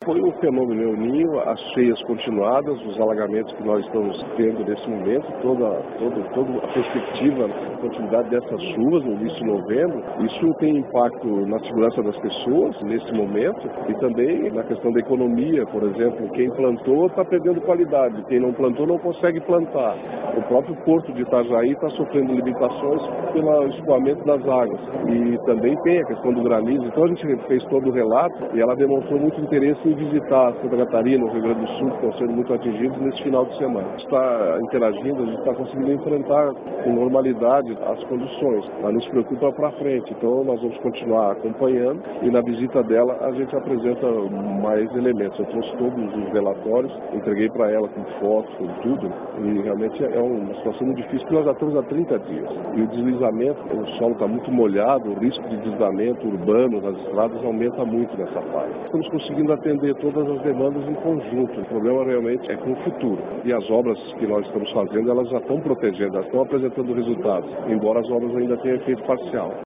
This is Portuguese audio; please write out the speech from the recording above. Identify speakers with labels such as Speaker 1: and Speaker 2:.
Speaker 1: foi o fenômeno El Niño, as cheias continuadas, os alagamentos que nós estamos tendo nesse momento, toda a perspectiva, a continuidade dessas chuvas no início de novembro. Isso tem impacto na segurança das pessoas nesse momento e também na questão da economia. Por exemplo, quem plantou está perdendo qualidade, quem não plantou não consegue plantar. O próprio porto de Itajaí está sofrendo limitações pelo escoamento das águas. E também tem a questão do granizo. Então a gente fez todo o relato e ela demonstrou muito interesse em visitar Santa Catarina, o Rio Grande do Sul, que estão sendo muito atingidos nesse final de semana. A gente está interagindo, a gente está conseguindo enfrentar com normalidade as condições, mas nos preocupa para frente. Então nós vamos continuar acompanhando e na visita dela a gente apresenta mais elementos. Eu trouxe todos os relatórios, entreguei para ela com fotos, com tudo, e realmente é uma situação muito difícil, porque nós já estamos há 30 dias. E o deslizamento, o solo está muito molhado, o risco de deslizamento urbano nas estradas aumenta muito nessa fase. Estamos conseguindo atender todas as demandas em conjunto. O problema realmente é com o futuro. E as obras que nós estamos fazendo, elas já estão protegendo, elas estão apresentando resultados, embora as obras ainda tenham efeito parcial.